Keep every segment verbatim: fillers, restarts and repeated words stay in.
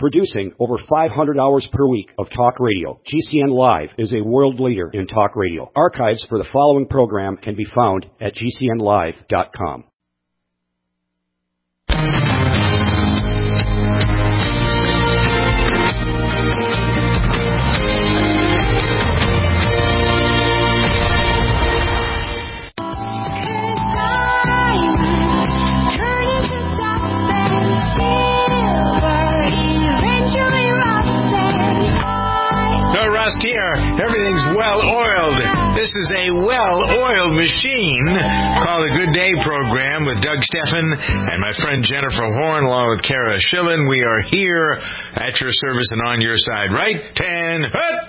Producing over five hundred hours per week of talk radio, G C N Live is a world leader in talk radio. Archives for the following program can be found at G C N live dot com. Here, everything's well-oiled. This is a well-oiled machine called the Good Day Program with Doug Steffen and my friend Jennifer Horn, along with Kara Schillen. We are here at your service and on your side. Right? Ten, hut!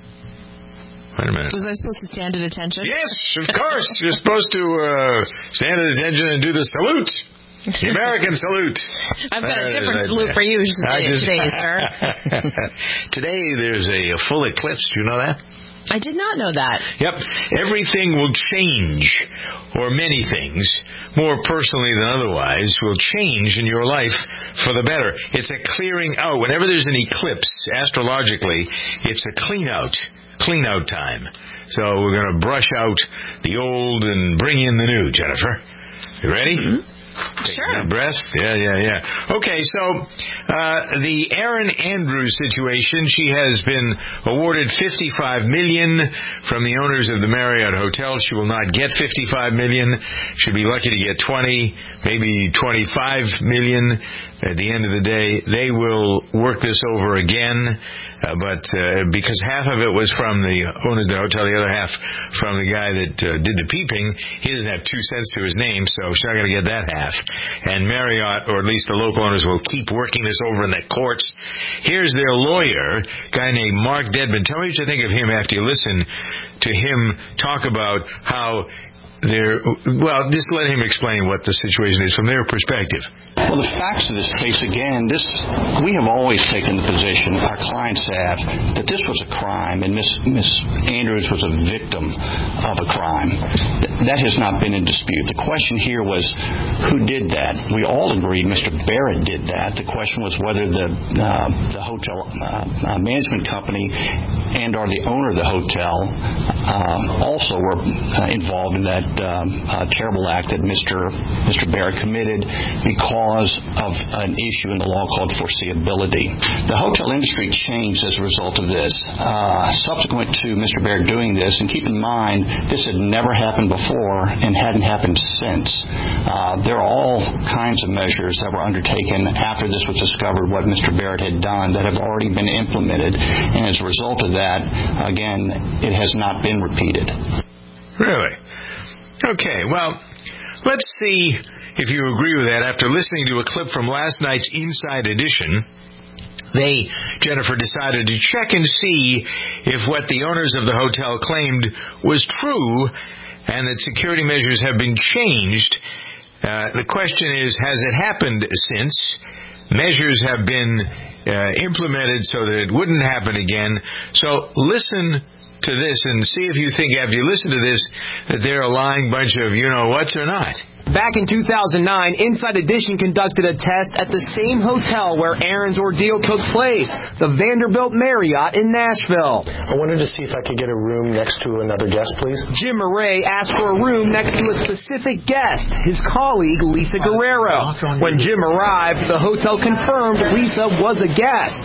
Wait a minute. Was I supposed to stand at attention? Yes, of course. You're supposed to uh, stand at attention and do the salute. The American salute. I've got a different salute for you today, just, today sir. Today there's a full eclipse. Do you know that? I did not know that. Yep. Everything will change, or many things, more personally than otherwise, will change in your life for the better. It's a clearing out. Whenever there's an eclipse, astrologically, it's a clean out. Clean out time. So we're going to brush out the old and bring in the new, Jennifer. You ready? Mm-hmm. Take sure. a breath. Yeah, yeah, yeah. Okay, so uh, the Erin Andrews situation, she has been awarded fifty-five million dollars from the owners of the Marriott Hotel. She will not get fifty-five million dollars. She'll be lucky to get twenty, maybe twenty-five million dollars. At the end of the day, they will work this over again, uh, but uh, because half of it was from the owners of the hotel, the other half from the guy that uh, did the peeping, he doesn't have two cents to his name, so she's not going to get that half. And Marriott, or at least the local owners, will keep working this over in the courts. Here's their lawyer, a guy named Mark Dedman. Tell me what you think of him after you listen to him talk about how they're, well, just let him explain what the situation is from their perspective. Well, the facts of this case, again, this we have always taken the position, our clients have, that this was a crime and Miss Miss Andrews was a victim of a crime. That has not been in dispute. The question here was, who did that? We all agreed Mister Barrett did that. The question was whether the uh, the hotel uh, uh, management company and or the owner of the hotel uh, also were uh, involved in that um, uh, terrible act that Mister Mister Barrett committed because of an issue in the law called foreseeability. The hotel industry changed as a result of this. Uh, subsequent to Mister Barrett doing this, and keep in mind, this had never happened before and hadn't happened since. Uh, there are all kinds of measures that were undertaken after this was discovered, what Mister Barrett had done, that have already been implemented. And as a result of that, again, it has not been repeated. Really? Okay, well, let's see if you agree with that. After listening to a clip from last night's Inside Edition, they, Jennifer, decided to check and see if what the owners of the hotel claimed was true and that security measures have been changed. Uh, the question is, has it happened since? Measures have been uh, implemented so that it wouldn't happen again. So listen to this and see if you think, after you listen to this, that they're a lying bunch of you-know-whats or not. Back in two thousand nine, Inside Edition conducted a test at the same hotel where Erin's ordeal took place, the Vanderbilt Marriott in Nashville. I wanted to see if I could get a room next to another guest, please. Jim Murray asked for a room next to a specific guest, his colleague Lisa Guerrero. When Jim arrived, the hotel confirmed Lisa was a guest.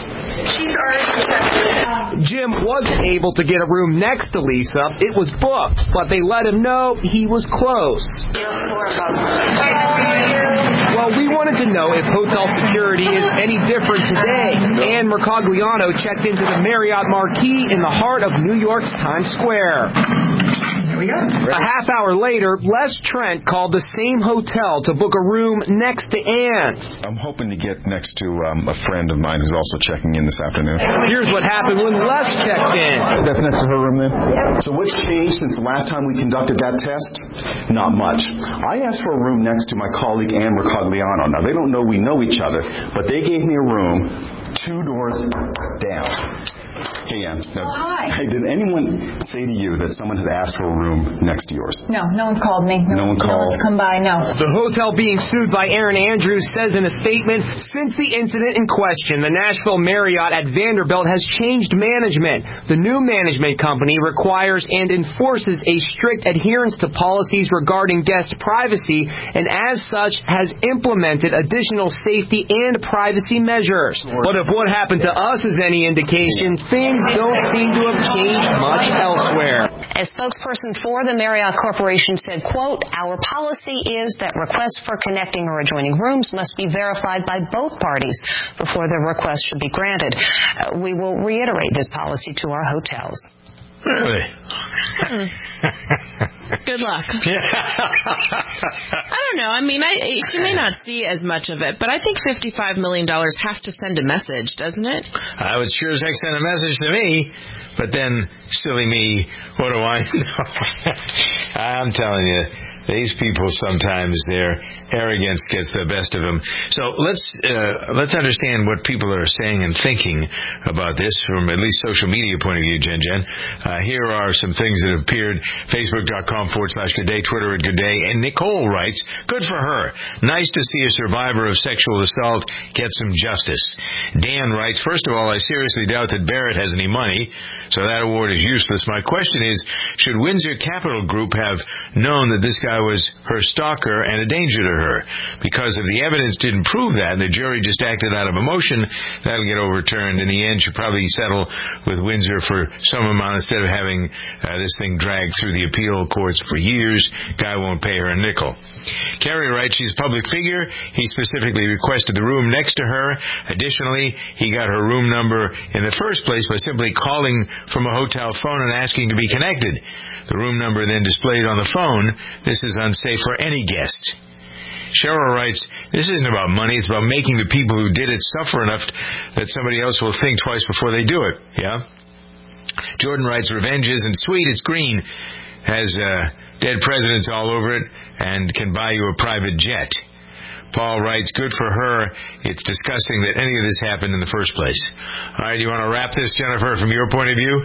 Jim wasn't able to get a room next to Lisa. It was booked, but they let him know he was close. Well, we wanted to know if hotel security is any different today. Ann Mercogliano checked into the Marriott Marquis in the heart of New York's Times Square. Here we go. A half hour later, Les Trent called the same hotel to book a room next to Ann's. I'm hoping to get next to um, a friend of mine who's also checking in this afternoon. Here's what happened when Les checked in. That's next to her room then? Yep. So what's changed since the last time we conducted that test? Not much. I asked for a room next to my colleague Ann Mercogliano. Now, they don't know we know each other, but they gave me a room two doors down. Hey, Ann. Oh, hi. Hey, did anyone say to you that someone had asked for a room next to yours? No, no one's called me. No, no one called? No one's come by, no. The hotel being sued by Erin Andrews says in a statement, since the incident in question, the Nashville Marriott at Vanderbilt has changed management. The new management company requires and enforces a strict adherence to policies regarding guest privacy, and as such has implemented additional safety and privacy measures. But if what happened to us is any indication, things don't seem to have changed much elsewhere. A spokesperson for the Marriott Corporation said, quote, our policy is that requests for connecting or adjoining rooms must be verified by both parties before the request should be granted. Uh, we will reiterate this policy to our hotels. Really? Hmm. Good luck. I don't know. I mean, I, she may not see as much of it, but I think fifty-five million dollars has to send a message, doesn't it? I would sure as heck send a message to me, but then, silly me, what do I know? I'm telling you, these people sometimes, their arrogance gets the best of them. So let's uh, let's understand what people are saying and thinking about this from at least social media point of view, Jen Jen. Uh, here are some things that have appeared. Facebook.com forward slash good day, Twitter at good day. And Nicole writes, good for her. Nice to see a survivor of sexual assault get some justice. Dan writes, first of all, I seriously doubt that Barrett has any money, so that award is useless. My question is, should Windsor Capital Group have known that this guy was her stalker and a danger to her? Because if the evidence didn't prove that, the jury just acted out of emotion, that'll get overturned. In the end, she'll probably settle with Windsor for some amount instead of having uh, this thing dragged through the appeal courts for years. Guy won't pay her a nickel. Carrie writes, she's a public figure. He specifically requested the room next to her. Additionally, he got her room number in the first place by simply calling from a hotel phone and asking to be connected. The room number then displayed on the phone. This is unsafe for any guest. Cheryl writes, this isn't about money, it's about making the people who did it suffer enough that somebody else will think twice before they do it. Yeah? Jordan writes, revenge isn't sweet, it's green. Has uh, dead presidents all over it and can buy you a private jet. Paul writes, good for her. It's disgusting that any of this happened in the first place. All right, you want to wrap this, Jennifer, from your point of view?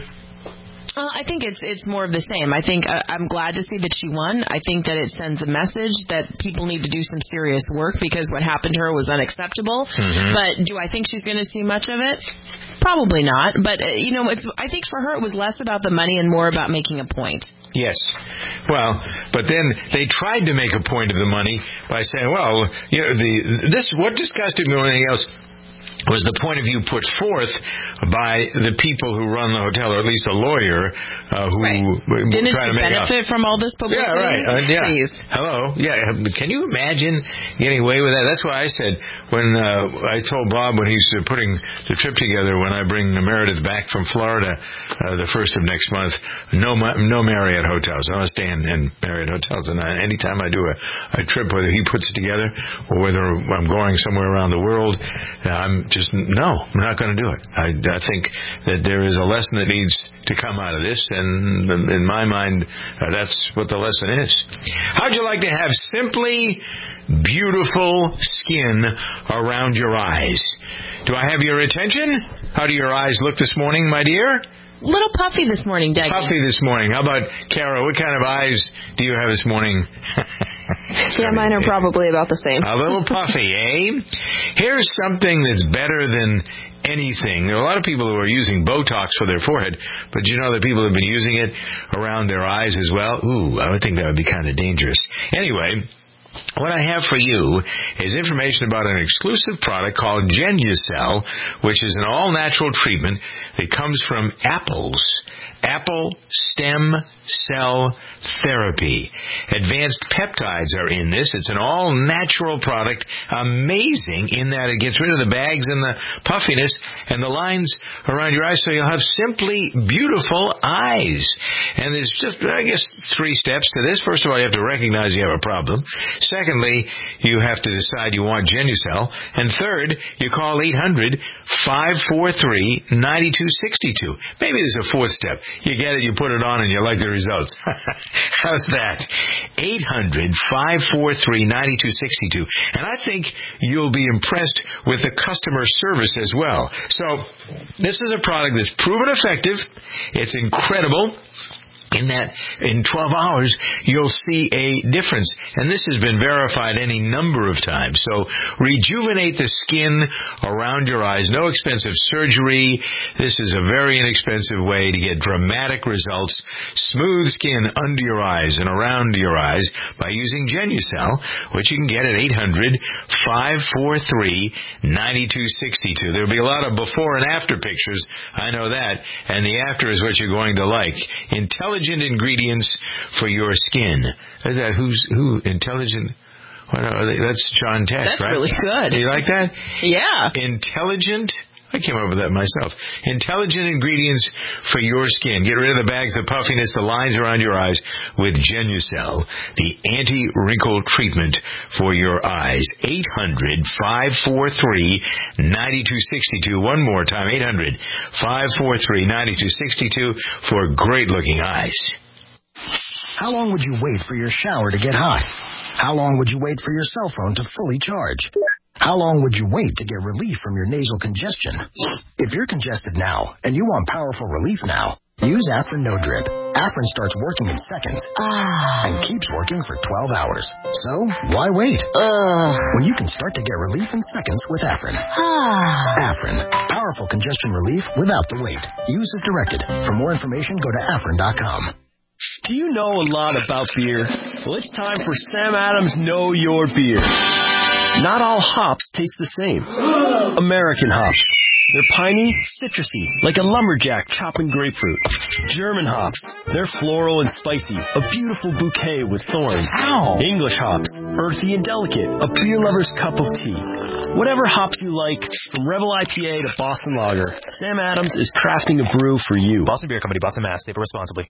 Well, I think it's it's more of the same. I think uh, I'm glad to see that she won. I think that it sends a message that people need to do some serious work because what happened to her was unacceptable. Mm-hmm. But do I think she's going to see much of it? Probably not. But, uh, you know, it's, I think for her it was less about the money and more about making a point. Yes. Well, but then they tried to make a point of the money by saying, well, you know, the this what disgusted me more than anything else was the point of view put forth by the people who run the hotel, or at least a lawyer uh, who right. Didn't try to make benefit out. From all this publicity. Yeah, right. Uh, yeah. Please. Hello. Yeah. Can you imagine getting away with that? That's why I said when uh, I told Bob when he's uh, putting the trip together when I bring Meredith back from Florida uh, the first of next month, no no Marriott hotels. I want to stay in, in Marriott hotels. And I, anytime I do a, a trip, whether he puts it together or whether I'm going somewhere around the world, uh, I'm just Just, no, I'm not going to do it. I, I think that there is a lesson that needs to come out of this, and in my mind, uh, that's what the lesson is. How'd you like to have simply beautiful skin around your eyes? Do I have your attention? How do your eyes look this morning, my dear? Little puffy this morning, Doug. Puffy this morning. How about, Kara, what kind of eyes do you have this morning? Yeah, mine are probably about the same. A little puffy, eh? Here's something that's better than anything. There are a lot of people who are using Botox for their forehead, but you know that people have been using it around their eyes as well? Ooh, I would think that would be kind of dangerous. Anyway, what I have for you is information about an exclusive product called Genucel, which is an all-natural treatment that comes from apples. Apple stem cell therapy. Advanced peptides are in this. It's an all-natural product. Amazing in that it gets rid of the bags and the puffiness and the lines around your eyes, so you'll have simply beautiful eyes. And there's just, I guess, three steps to this. First of all, you have to recognize you have a problem. Secondly, you have to decide you want Genucel. And third, you call eight hundred, five four three, nine two six two. Maybe there's a fourth step. you get it, you put it on, and you like the results. How's that? eight hundred, five four three, nine two six two. And I think you'll be impressed with the customer service as well. So this is a product that's proven effective. It's incredible. In that, in twelve hours, you'll see a difference. And this has been verified any number of times. So, rejuvenate the skin around your eyes. No expensive surgery. This is a very inexpensive way to get dramatic results. Smooth skin under your eyes and around your eyes by using Genucel, which you can get at eight hundred, five four three, nine two six two. There'll be a lot of before and after pictures. I know that. And the after is what you're going to like. Intelligent ingredients for your skin. Is that who's who? Intelligent. What are they? That's John Tex, That's right? That's really good. Do you like that? Yeah. Intelligent. I came up with that myself. Intelligent ingredients for your skin. Get rid of the bags, the puffiness, the lines around your eyes with Genucel, the anti-wrinkle treatment for your eyes. eight hundred, five four three, nine two six two. One more time, eight hundred, five four three, nine two six two for great-looking eyes. How long would you wait for your shower to get hot? How long would you wait for your cell phone to fully charge? How long would you wait to get relief from your nasal congestion? If you're congested now and you want powerful relief now, use Afrin No Drip. Afrin starts working in seconds ah. and keeps working for twelve hours. So, why wait? Uh. When you can start to get relief in seconds with Afrin. Ah. Afrin, powerful congestion relief without the wait. Use as directed. For more information, go to afrin dot com. Do you know a lot about beer? Well, it's time for Sam Adams Know Your Beer. Not all hops taste the same. American hops. They're piney, citrusy, like a lumberjack chopping grapefruit. German hops. They're floral and spicy, a beautiful bouquet with thorns. Ow! English hops. Earthy and delicate, a beer lover's cup of tea. Whatever hops you like, from Rebel I P A to Boston Lager, Sam Adams is crafting a brew for you. Boston Beer Company, Boston, Mass. Save it responsibly.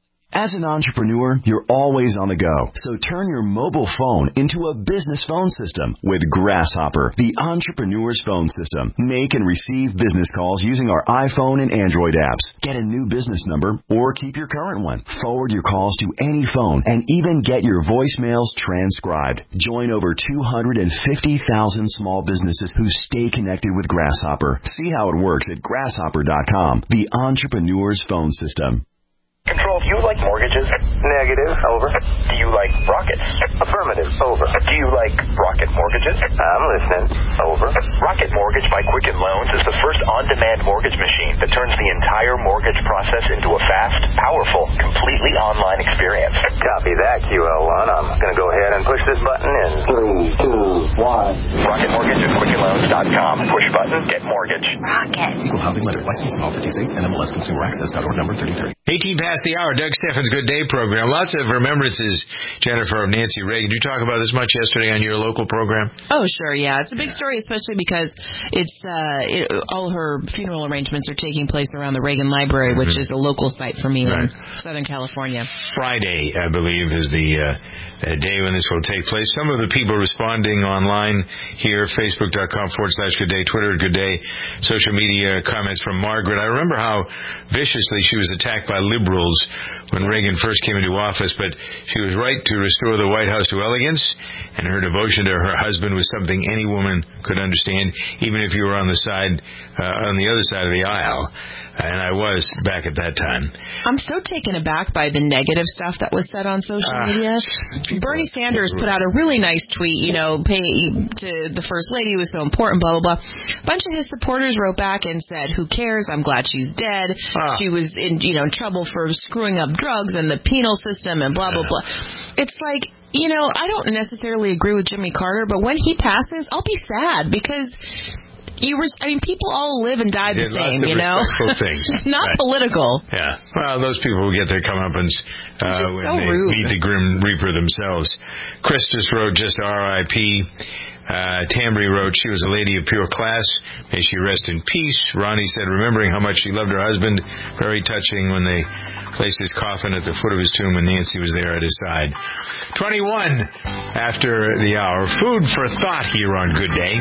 As an entrepreneur, you're always on the go. So turn your mobile phone into a business phone system with Grasshopper, the entrepreneur's phone system. Make and receive business calls using our iPhone and Android apps. Get a new business number or keep your current one. Forward your calls to any phone and even get your voicemails transcribed. Join over two hundred fifty thousand small businesses who stay connected with Grasshopper. See how it works at grasshopper dot com, the entrepreneur's phone system. Control, do you like mortgages? Negative. Over. Do you like rockets? Affirmative. Over. Do you like rocket mortgages? I'm listening. Over. Rocket Mortgage by Quicken Loans is the first on-demand mortgage machine that turns the entire mortgage process into a fast, powerful, completely online experience. Copy that, Q L one. I'm going to go ahead and push this button in. Three, two, one. Rocket Mortgage at quicken loans dot com. Push button, get mortgage. Rocket. Equal housing lender. License in all fifty states. N M L S Consumer Access dot org number thirty thirty. eighteen past the hour. Doug Steffens' Good Day program. Lots of remembrances, Jennifer, of Nancy Reagan. Did you talk about this much yesterday on your local program? Oh, sure, yeah. It's a big story, especially because it's uh, it, all her funeral arrangements are taking place around the Reagan Library, which mm-hmm. is a local site for me right. in Southern California. Friday, I believe, is the uh, day when this will take place. Some of the people responding online here, facebook dot com forward slash Good Day, Twitter, Good Day, social media comments from Margaret. I remember how viciously she was attacked by liberals when Reagan first came into office, but she was right to restore the White House to elegance, and her devotion to her husband was something any woman could understand, even if you were on the side, uh, on the other side of the aisle. And I was back at that time. I'm so taken aback by the negative stuff that was said on social uh, media. Bernie Sanders put out a really nice tweet, you know, pay to the First Lady was so important, blah, blah, blah. A bunch of his supporters wrote back and said, who cares? I'm glad she's dead. Uh, she was in, you know, in trouble for screwing up drugs and the penal system and blah, blah, blah. It's like, you know, I don't necessarily agree with Jimmy Carter, but when he passes, I'll be sad because... You were, I mean, people all live and die the same, you know? Things. It's not right. political. Yeah. Well, those people will get their comeuppance uh, when so they rude. meet the Grim Reaper themselves. Chris just wrote just R I P Uh, Tambry wrote, she was a lady of pure class. May she rest in peace. Ronnie said, remembering how much she loved her husband, very touching when they placed his coffin at the foot of his tomb and Nancy was there at his side. twenty-one after the hour. Food for thought here on Good Day.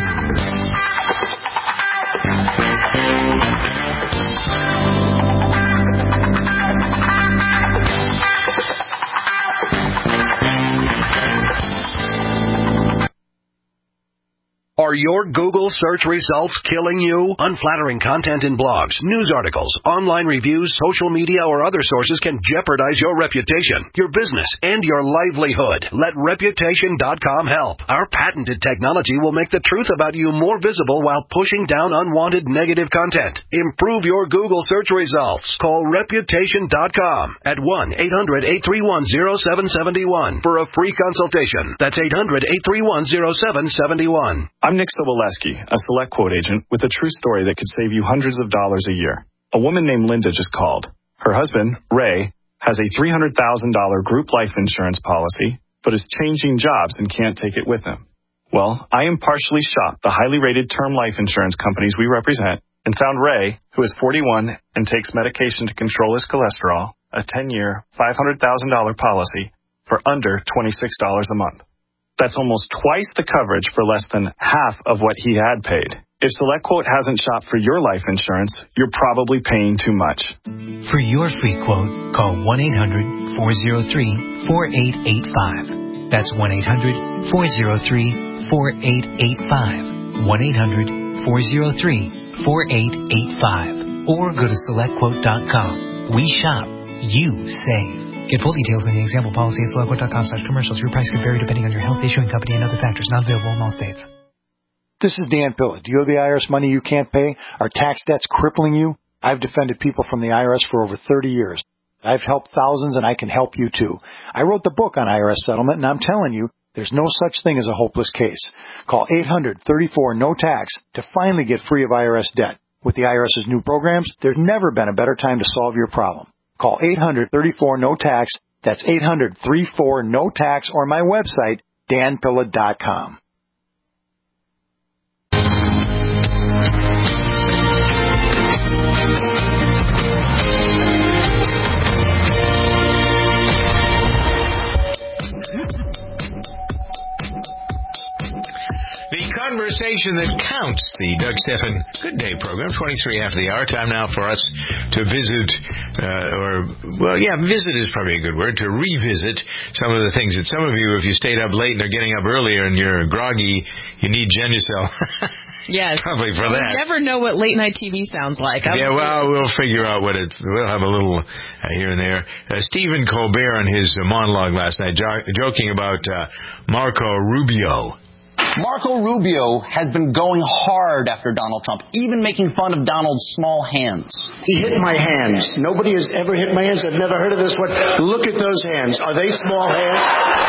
Are your Google search results killing you? Unflattering content in blogs, news articles, online reviews, social media, or other sources can jeopardize your reputation, your business, and your livelihood. Let Reputation dot com help. Our patented technology will make the truth about you more visible while pushing down unwanted negative content. Improve your Google search results. Call Reputation dot com at one eight hundred eight three one zero seven seven one for a free consultation. That's eight hundred eight three one zero seven seven one. I'm Nick Soboleski, a Select Quote agent with a true story that could save you hundreds of dollars a year. A woman named Linda just called. Her husband, Ray, has a three hundred thousand dollars group life insurance policy, but is changing jobs and can't take it with him. Well, I impartially shopped the highly rated term life insurance companies we represent and found Ray, who is forty-one and takes medication to control his cholesterol, a ten-year, five hundred thousand dollars policy for under twenty-six dollars a month. That's almost twice the coverage for less than half of what he had paid. If SelectQuote hasn't shopped for your life insurance, you're probably paying too much. For your free quote, call one eight hundred four oh three four eight eight five. That's one eight hundred four oh three four eight eight five. one eight hundred four oh three four eight eight five. Or go to select quote dot com. We shop. You save. Get full details on the example policy at select quote dot com slash commercials. Your price could vary depending on your health, issuing company, and other factors. Not available in all states. This is Dan Pilla. Do you have the I R S money you can't pay? Are tax debts crippling you? I've defended people from the I R S for over thirty years. I've helped thousands, and I can help you, too. I wrote the book on I R S settlement, and I'm telling you, there's no such thing as a hopeless case. Call eight hundred thirty-four no tax to finally get free of I R S debt. With the IRS's new programs, there's never been a better time to solve your problem. Call eight hundred thirty-four no tax. That's eight hundred thirty-four no tax, or my website, dan pilla dot com. The conversation that counts, the Doug Stephan Good Day program, twenty-three after the hour. Time now for us to visit, uh, or, well, yeah, visit is probably a good word, to revisit some of the things that some of you, if you stayed up late and are getting up earlier and you're groggy, you need Genucel. Yes. Probably for that. You never know what late night T V sounds like. I'm yeah, well, we'll figure out what it, we'll have a little uh, here and there. Uh, Stephen Colbert on his uh, monologue last night, jo- joking about uh, Marco Rubio. Marco Rubio has been going hard after Donald Trump, even making fun of Donald's small hands. He hit my hands. Nobody has ever hit my hands. I've never heard of this one. Look at those hands. Are they small hands?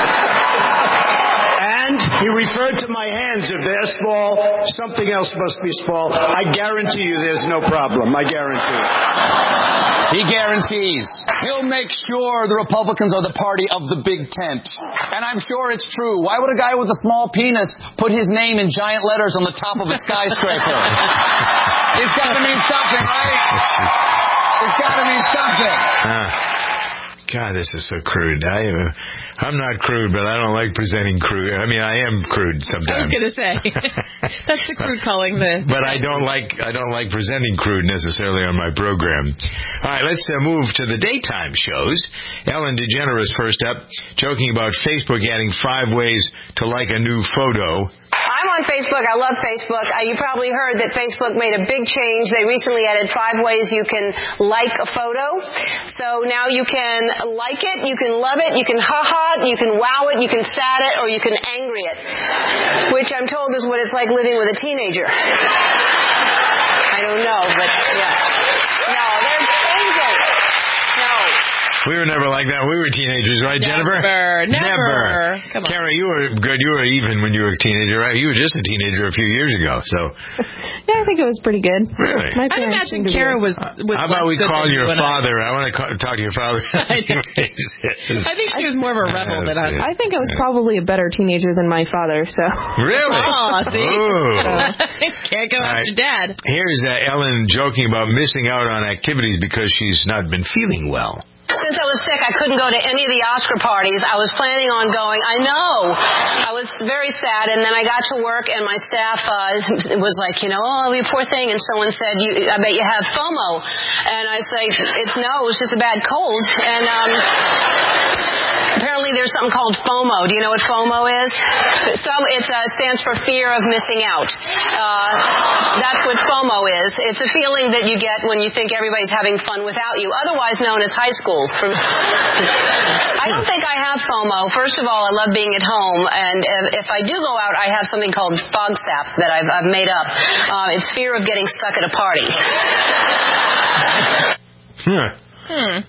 And he referred to my hands. If they're small, something else must be small. I guarantee you there's no problem. I guarantee. He guarantees he'll make sure the Republicans are the party of the big tent. And I'm sure it's true. Why would a guy with a small penis put his name in giant letters on the top of a skyscraper? It's got to mean something, right? It's got to mean something. Uh, God, this is so crude. I, uh, I'm not crude, but I don't like presenting crude. I mean, I am crude sometimes. I was going to say. That's the crude calling the... But I don't like I don't like presenting crude necessarily on my program. All right, let's uh, move to the daytime shows. Ellen DeGeneres first up, joking about Facebook adding five ways to like a new photo. I'm on Facebook. I love Facebook. Uh, you probably heard that Facebook made a big change. They recently added five ways you can like a photo. So now you can like it, you can love it, you can ha-ha it, you can wow it, you can sad it, or you can angry it. Which I'm told is what it's like living with a teenager. I don't know, but yeah. No, they're changing. No. We were never like that. We were teenagers, right, never, Jennifer? Never. Never. Come on. Kara, you were good. You were even when you were a teenager, right? You were just a teenager a few years ago, so. Yeah, I think it was pretty good. Really? My I'd imagine Kara was, was. How about we call your you father? I. I want to call, talk to your father. I, I think she was more of a rebel than I. I think I was probably a better teenager than my father, so. Really? Oh, see? Ooh. Can't go All after right. Dad. Here's uh, Ellen joking about missing out on activities because she's not been feeling well. Since I was sick, I couldn't go to any of the Oscar parties. I was planning on going. I know. I was very sad, and then I got to work, and my staff uh, was like, you know, oh, you poor thing. And someone said, you, I bet you have FOMO. And I say, it's no, it's just a bad cold. And um, apparently finally, there's something called FOMO. Do you know what FOMO is? So it uh, stands for fear of missing out. Uh, that's what FOMO is. It's a feeling that you get when you think everybody's having fun without you, otherwise known as high school. I don't think I have FOMO. First of all, I love being at home, and if I do go out, I have something called FOGSAP that I've, I've made up. Uh, it's fear of getting stuck at a party. Huh. Hmm.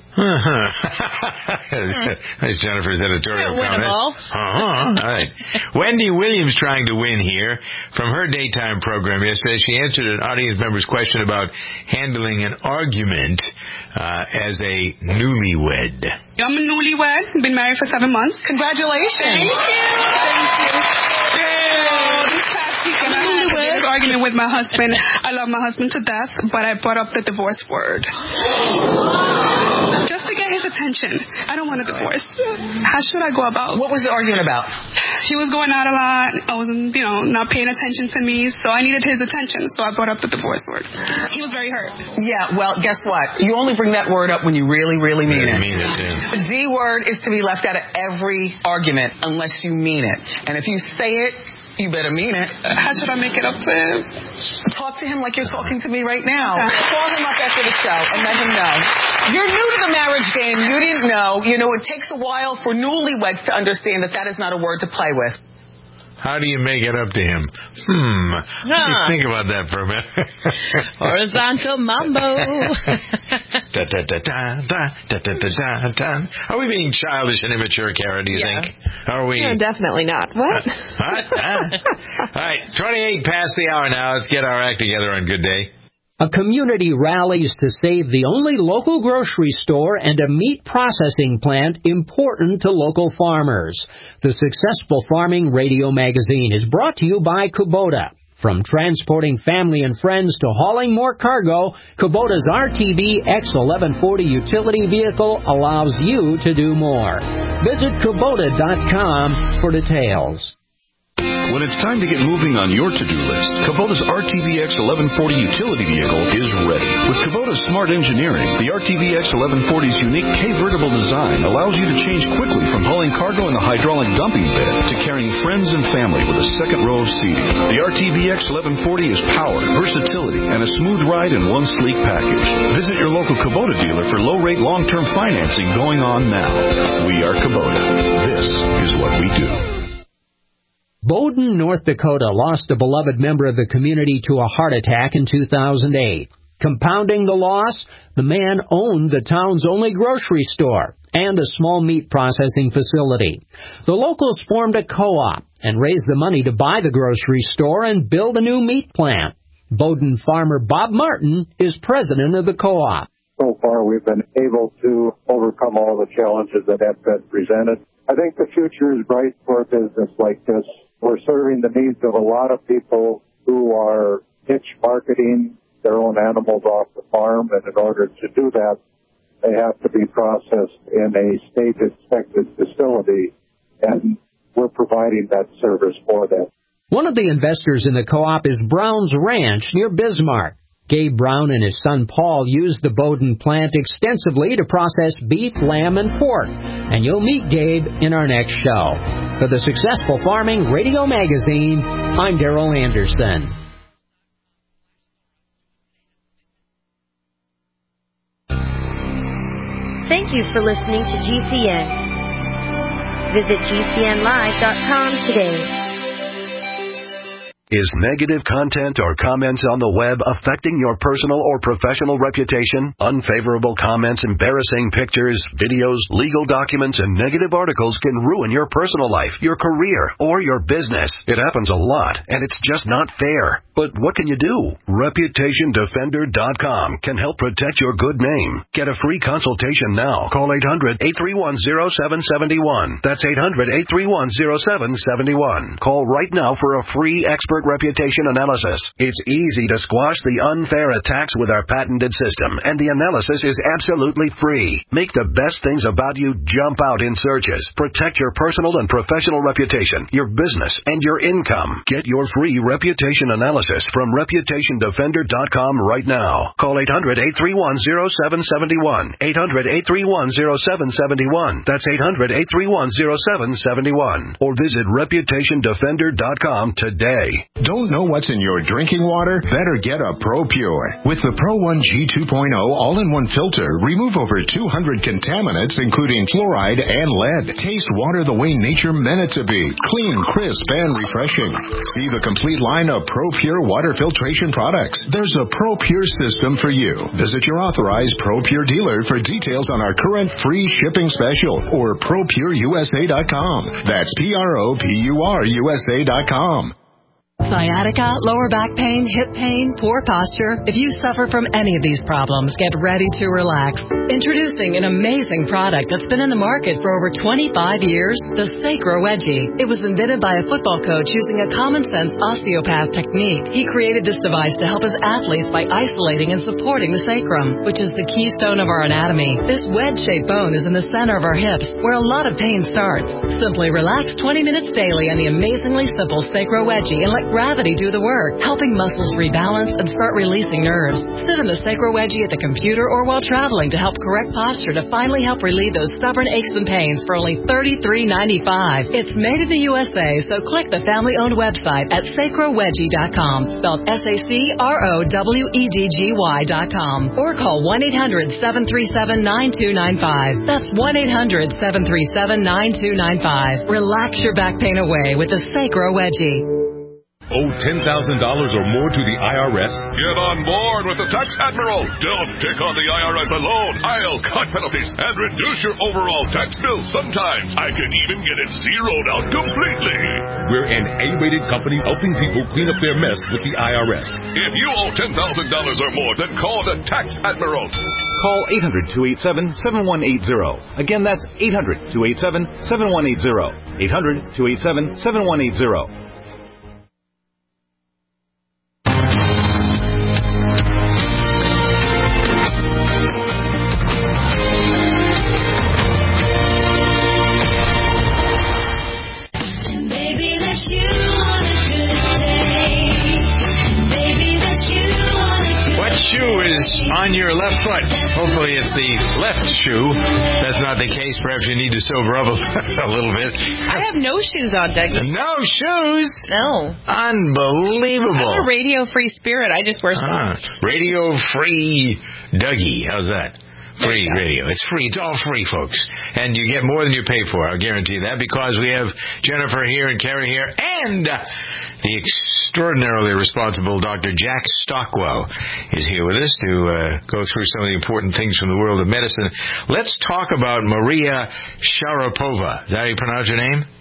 That's Jennifer's editorial Win 'em comment. all. Uh-huh. All right. Wendy Williams trying to win here from her daytime program yesterday. She answered an audience member's question about handling an argument uh, as a newlywed. I'm a newlywed. Been married for seven months. Congratulations. Thank you. Thank you. So this past weekend I had a big argument with my husband. I love my husband to death, but I brought up the divorce word. Just to get his attention. I don't want a divorce. How should I go about? What was the argument about? He was going out a lot. I wasn't, you know, not paying attention to me, so I needed his attention, so I brought up the divorce word. He was very hurt. Yeah, well, guess what? You only bring that word up when you really, really mean I it. mean it, too. The D word is to be left out of every argument unless you mean it. And if you say it, you better mean it. How should I make it up to him? Talk to him like you're talking to me right now. Call him up after the show and let him know. You're new to the marriage game. You didn't know. You know, it takes a while for newlyweds to understand that that is not a word to play with. How do you make it up to him? Hmm. Huh. Think about that for a minute. Horizontal mambo. Da, da, da, da, da, da, da, da, da. Are we being childish and immature, Kara, do you Yeah. think? Are we? No, definitely not. What? What? All right, twenty-eight past the hour now. Let's get our act together on Good Day. A community rallies to save the only local grocery store and a meat processing plant important to local farmers. The Successful Farming Radio magazine is brought to you by Kubota. From transporting family and friends to hauling more cargo, Kubota's R T V X eleven forty utility vehicle allows you to do more. Visit Kubota dot com for details. When it's time to get moving on your to-do list, Kubota's R T V X eleven forty utility vehicle is ready. With Kubota's smart engineering, the R T V X eleven forty's unique K-vertible design allows you to change quickly from hauling cargo in the hydraulic dumping bed to carrying friends and family with a second row of seating. The R T V X eleven forty is power, versatility, and a smooth ride in one sleek package. Visit your local Kubota dealer for low-rate long-term financing going on now. We are Kubota. This is what we do. Bowdoin, North Dakota lost a beloved member of the community to a heart attack in two thousand eight. Compounding the loss, the man owned the town's only grocery store and a small meat processing facility. The locals formed a co-op and raised the money to buy the grocery store and build a new meat plant. Bowdoin farmer Bob Martin is president of the co-op. So far, we've been able to overcome all the challenges that have been presented. I think the future is bright for a business like this. We're serving the needs of a lot of people who are niche marketing their own animals off the farm, and in order to do that, they have to be processed in a state-inspected facility, and we're providing that service for them. One of the investors in the co-op is Brown's Ranch near Bismarck. Gabe Brown and his son Paul used the Bowdoin plant extensively to process beef, lamb, and pork. And you'll meet Gabe in our next show. For the Successful Farming Radio magazine, I'm Darrell Anderson. Thank you for listening to G C N. Visit G C N live dot com today. Is negative content or comments on the web affecting your personal or professional reputation? Unfavorable comments, embarrassing pictures, videos, legal documents, and negative articles can ruin your personal life, your career, or your business. It happens a lot, and it's just not fair. But what can you do? Reputation Defender dot com can help protect your good name. Get a free consultation now. Call eight hundred, eight three one, zero seven seven one. That's eight hundred, eight three one, zero seven seven one. Call right now for a free expert expert reputation analysis. It's easy to squash the unfair attacks with our patented system, and the analysis is absolutely free. Make the best things about you jump out in searches. Protect your personal and professional reputation, your business, and your income. Get your free reputation analysis from reputation defender dot com right now. Call eight hundred, eight three one, zero seven seven one. eight hundred, eight three one, zero seven seven one. That's eight hundred, eight three one, zero seven seven one. Or visit reputation defender dot com today. Don't know what's in your drinking water? Better get a ProPure. With the Pro one G two point oh all-in-one filter, remove over two hundred contaminants, including fluoride and lead. Taste water the way nature meant it to be. Clean, crisp, and refreshing. See the complete line of ProPure water filtration products. There's a ProPure system for you. Visit your authorized ProPure dealer for details on our current free shipping special or pro pure U S A dot com. That's P R O P U R U S A dot com. Sciatica, lower back pain, hip pain, poor posture. If you suffer from any of these problems, get ready to relax. Introducing an amazing product that's been in the market for over twenty-five years, the Sacro Wedgie. It was invented by a football coach using a common-sense osteopath technique. He created this device to help his athletes by isolating and supporting the sacrum, which is the keystone of our anatomy. This wedge-shaped bone is in the center of our hips, where a lot of pain starts. Simply relax twenty minutes daily on the amazingly simple Sacro Wedgie and let gravity do the work, helping muscles rebalance and start releasing nerves. Sit on the Sacro Wedgie at the computer or while traveling to help correct posture to finally help relieve those stubborn aches and pains for only thirty-three ninety-five. It's made in the U S A, so click the family-owned website at sacro wedgie dot com, spelled S A C R O W E D G Y dot com, or call one eight hundred, seven three seven, nine two nine five. That's one eight hundred, seven three seven, nine two nine five. Relax your back pain away with the Sacro Wedgie. Owe ten thousand dollars or more to the I R S? Get on board with the Tax Admiral. Don't take on the I R S alone. I'll cut penalties and reduce your overall tax bill. Sometimes I can even get it zeroed out completely. We're an A-rated company helping people clean up their mess with the I R S. If you owe ten thousand dollars or more, then call the Tax Admiral. Call eight hundred, two eight seven, seven one eight zero. Again, that's eight hundred, two eight seven, seven one eight zero. eight hundred, two eight seven, seven one eight zero. On your left foot. Hopefully it's the left shoe. That's not the case. Perhaps you need to sober up a, a little bit. I have no shoes on, Dougie. No shoes? No. Unbelievable. I'm a radio-free spirit. I just wear socks. Ah, radio-free Dougie. How's that? Free radio. It's free. It's all free, folks. And you get more than you pay for. I'll guarantee that, because we have Jennifer here and Carrie here and the extraordinarily responsible Doctor Jack Stockwell is here with us to uh, go through some of the important things from the world of medicine. Let's talk about Maria Sharapova. Is that how you pronounce your name?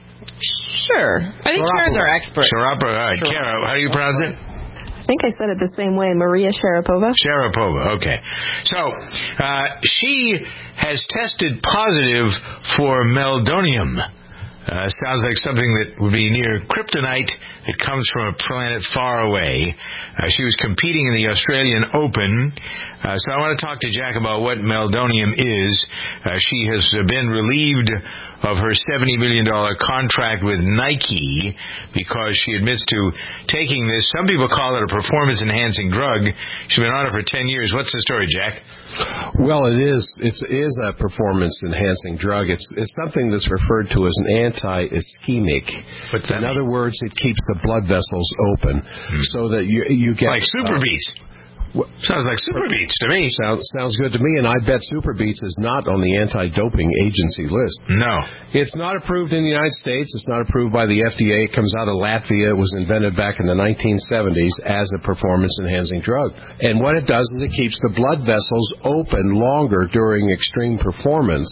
Sure. I think Kara's our expert. Sharapova. All right. Kara, how do you pronounce it? I think I said it the same way, Maria Sharapova. Sharapova, okay. So, uh, she has tested positive for meldonium. Uh, sounds like something that would be near kryptonite that comes from a planet far away. Uh, she was competing in the Australian Open. Uh, so I want to talk to Jack about what meldonium is. Uh, she has been relieved of her seventy million dollars contract with Nike because she admits to taking this. Some people call it a performance-enhancing drug. She's been on it for ten years. What's the story, Jack? Well, it is it's, it is a performance-enhancing drug. It's it's something that's referred to as an anti-ischemic. In other words, it keeps the blood vessels open hmm. so that you you get like Super uh, Beats. Sounds like Super Beats to me. Sounds sounds good to me, and I bet Super Beats is not on the anti-doping agency list. No. It's not approved in the United States. It's not approved by the F D A. It comes out of Latvia. It was invented back in the nineteen seventies as a performance-enhancing drug. And what it does is it keeps the blood vessels open longer during extreme performance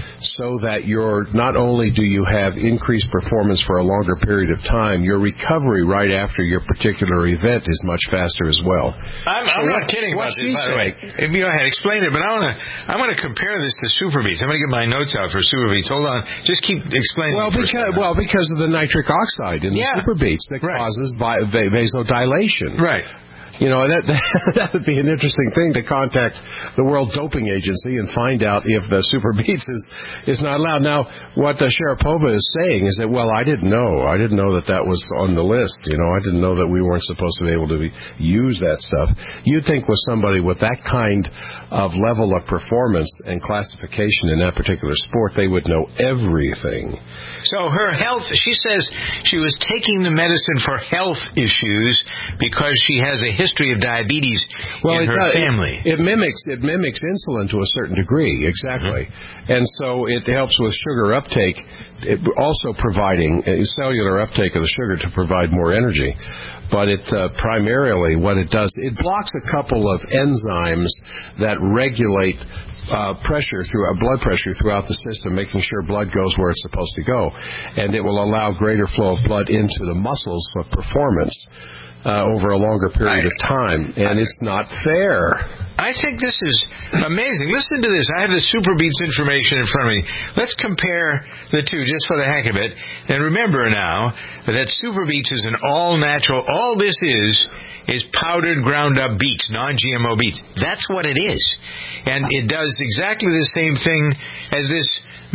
so that you're, not only do you have increased performance for a longer period of time, your recovery right after your particular event is much faster as well. I'm, I'm not kidding about What's this, she by the way. saying? Go ahead, explain it. But I want to I want to compare this to Super Beats. I'm going to get my notes out for Super Beats. Hold on. Just keep explaining. Well, it because well, because of the nitric oxide in the Yeah. Super Beats that Right. causes vi- va- vasodilation. Right. You know, that that would be an interesting thing to contact the World Doping Agency and find out if the Super Beats is, is not allowed. Now, what the Sharapova is saying is that, well, I didn't know. I didn't know that that was on the list. You know, I didn't know that we weren't supposed to be able to be, use that stuff. You'd think with somebody with that kind of level of performance and classification in that particular sport, they would know everything. So her health, she says she was taking the medicine for health issues because she has a history of diabetes well, in it, her uh, family. It, it mimics it mimics insulin to a certain degree, exactly, mm-hmm. and so it helps with sugar uptake, it also providing a cellular uptake of the sugar to provide more energy. But it uh, primarily what it does, it blocks a couple of enzymes that regulate uh, pressure through uh, blood pressure throughout the system, making sure blood goes where it's supposed to go, and it will allow greater flow of blood into the muscles of performance. Uh, over a longer period I, of time, and I, it's not fair. I think this is amazing. Listen to this. I have the Super Beats information in front of me. Let's compare the two just for the heck of it. And remember now that Super Beats is an all-natural. All this is is powdered, ground-up beets, non-G M O beets. That's what it is. And it does exactly the same thing as this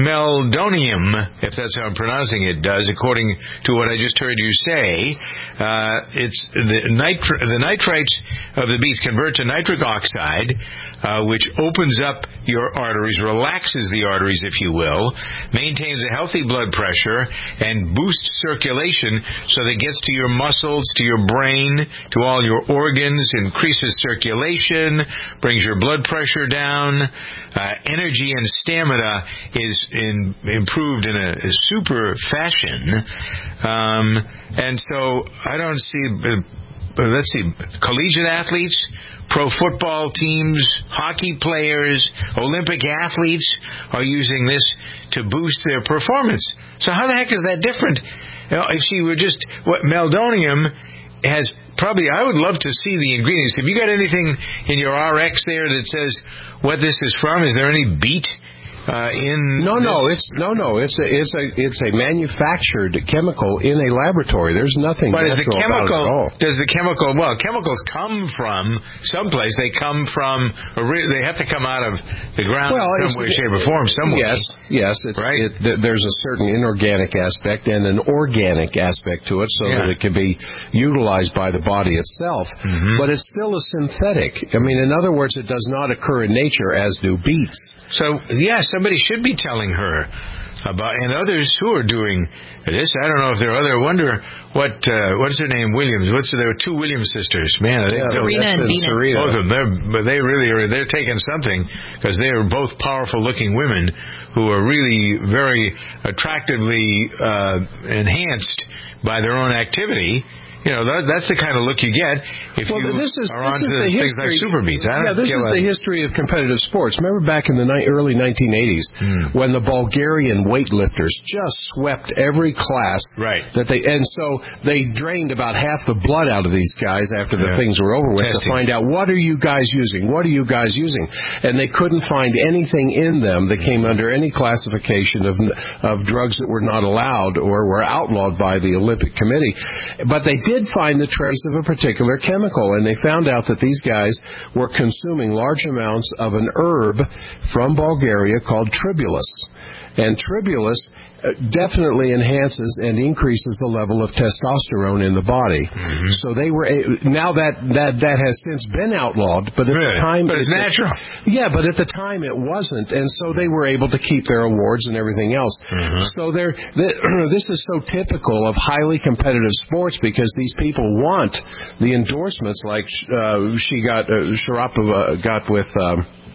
meldonium, if that's how I'm pronouncing it, does, according to what I just heard you say. Uh, it's the, nitri- the nitrites of the beets convert to nitric oxide, uh, which opens up your arteries, relaxes the arteries, if you will, maintains a healthy blood pressure, and boosts circulation so that it gets to your muscles, to your brain, to all your organs, increases circulation, brings your blood pressure down. Uh, energy and stamina is in, improved in a, a super fashion. Um, and so I don't see, uh, let's see, collegiate athletes, pro football teams, hockey players, Olympic athletes are using this to boost their performance. So how the heck is that different? You know, if she were just, what meldonium has probably, I would love to see the ingredients. Have you got anything in your R X there that says what this is from? Is there any beet uh, in? No, this? no, it's no, no. It's a, it's a, it's a manufactured chemical in a laboratory. There's nothing but natural is the chemical, about it at all. Does the chemical? Well, chemicals come from someplace. They come from. They have to come out of the ground well, in some way, shape, or form. Somewhere. Yes, yes. It's, right. It, th- there's a certain inorganic aspect and an organic aspect to it, so yeah. that it can be utilized by the body itself. Mm-hmm. But it's still a synthetic. I mean, in other words, it does not occur in nature as do beets. So, yeah, somebody should be telling her about, and others who are doing this. I don't know if there are other. Wonder what uh, what's her name? Williams. What's there were two Williams sisters. Man, I think yeah, Serena and Venus. Serena. Both of them. They're, but they really are. They're taking something because they are both powerful-looking women who are really very attractively uh, enhanced by their own activity. You know, that, that's the kind of look you get if well, you this is, are this onto is the things history, like Super Beats. I don't yeah, this is what, the history of competitive sports. Remember back in the ni- early nineteen eighties hmm. when the Bulgarian weightlifters just swept every class. Right. That they And so they drained about half the blood out of these guys after the yeah. things were over with Testing. to find out, what are you guys using? What are you guys using? And they couldn't find anything in them that came under any classification of, of drugs that were not allowed or were outlawed by the Olympic Committee. But they did find the trace of a particular chemical, and they found out that these guys were consuming large amounts of an herb from Bulgaria called tribulus. And tribulus definitely enhances and increases the level of testosterone in the body. Mm-hmm. So they were now that that that has since been outlawed, but at really? the time, but it's it, natural. Yeah, but at the time it wasn't, and so they were able to keep their awards and everything else. Mm-hmm. So they're, this is so typical of highly competitive sports because these people want the endorsements like uh, she got, uh, Sharapova got with. Um,